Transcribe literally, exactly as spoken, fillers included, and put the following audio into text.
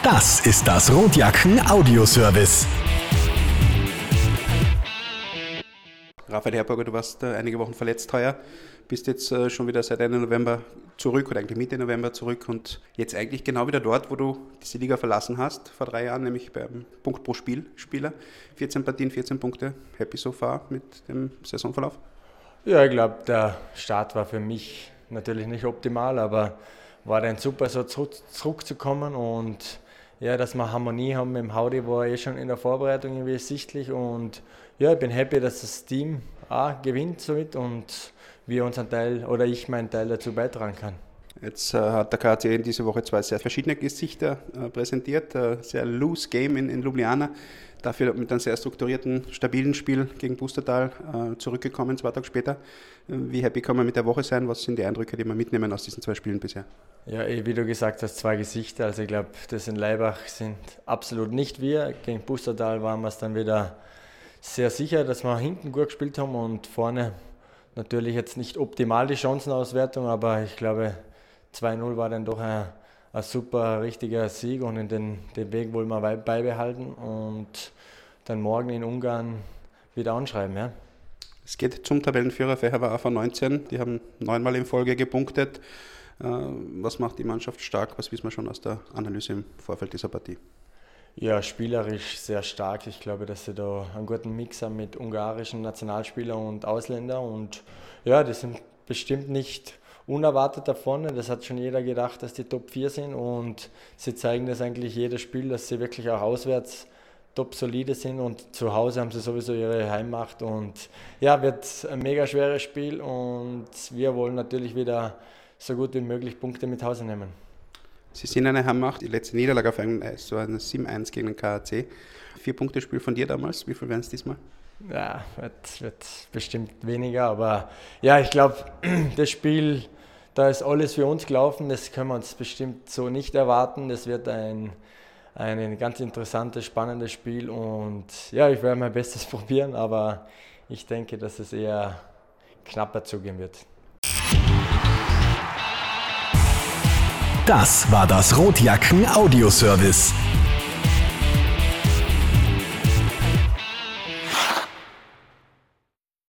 Das ist das Rotjacken Audioservice. Raphael Herberger, du warst äh, einige Wochen verletzt heuer, bist jetzt äh, schon wieder seit Ende November zurück oder eigentlich Mitte November zurück und jetzt eigentlich genau wieder dort, wo du diese Liga verlassen hast, vor drei Jahren, nämlich beim Punkt pro Spiel Spieler. vierzehn Partien, vierzehn Punkte. Happy so far mit dem Saisonverlauf? Ja, ich glaube, der Start war für mich natürlich nicht optimal, aber war dann super, so zurück, zurückzukommen und ja, dass wir Harmonie haben mit dem Haudi, war eh schon in der Vorbereitung irgendwie sichtlich und ja, ich bin happy, dass das Team auch gewinnt somit und wir unseren Teil oder ich meinen Teil dazu beitragen kann. Jetzt äh, hat der K A C in dieser Woche zwei sehr verschiedene Gesichter äh, präsentiert. Äh, sehr loose Game in, in Ljubljana, dafür mit einem sehr strukturierten, stabilen Spiel gegen Pustertal äh, zurückgekommen, zwei Tage später. Äh, wie happy kann man mit der Woche sein? Was sind die Eindrücke, die wir mitnehmen aus diesen zwei Spielen bisher? Ja, wie du gesagt hast, zwei Gesichter. Also ich glaube, das in Laibach sind absolut nicht wir. Gegen Pustertal waren wir es dann wieder sehr sicher, dass wir hinten gut gespielt haben und vorne natürlich jetzt nicht optimal die Chancenauswertung, aber ich glaube, zwei null war dann doch ein, ein super, richtiger Sieg und in den, den Weg wollen wir beibehalten und dann morgen in Ungarn wieder anschreiben. Ja. Es geht zum Tabellenführer Fehervar A V neunzehn, die haben neunmal in Folge gepunktet. Was macht die Mannschaft stark? Was wissen wir schon aus der Analyse im Vorfeld dieser Partie? Ja, spielerisch sehr stark. Ich glaube, dass sie da einen guten Mix haben mit ungarischen Nationalspielern und Ausländern. Und ja, die sind bestimmt nicht unerwartet da vorne. Das hat schon jeder gedacht, dass die Top vier sind. Und sie zeigen das eigentlich jedes Spiel, dass sie wirklich auch auswärts top solide sind. Und zu Hause haben sie sowieso ihre Heimmacht. Und ja, wird ein mega schweres Spiel. Und wir wollen natürlich wieder so gut wie möglich Punkte mit Hause nehmen. Sie sind eine Heimmacht. Die letzte Niederlage auf ein, so ein sieben eins gegen den K A C. Vier-Punkte-Spiel von dir damals. Wie viel werden es diesmal? Ja, wird, wird bestimmt weniger. Aber ja, ich glaube, das Spiel, da ist alles für uns gelaufen. Das können wir uns bestimmt so nicht erwarten. Das wird ein, ein ganz interessantes, spannendes Spiel. Und ja, ich werde mein Bestes probieren. Aber ich denke, dass es eher knapper zugehen wird. Das war das Rotjacken Audioservice.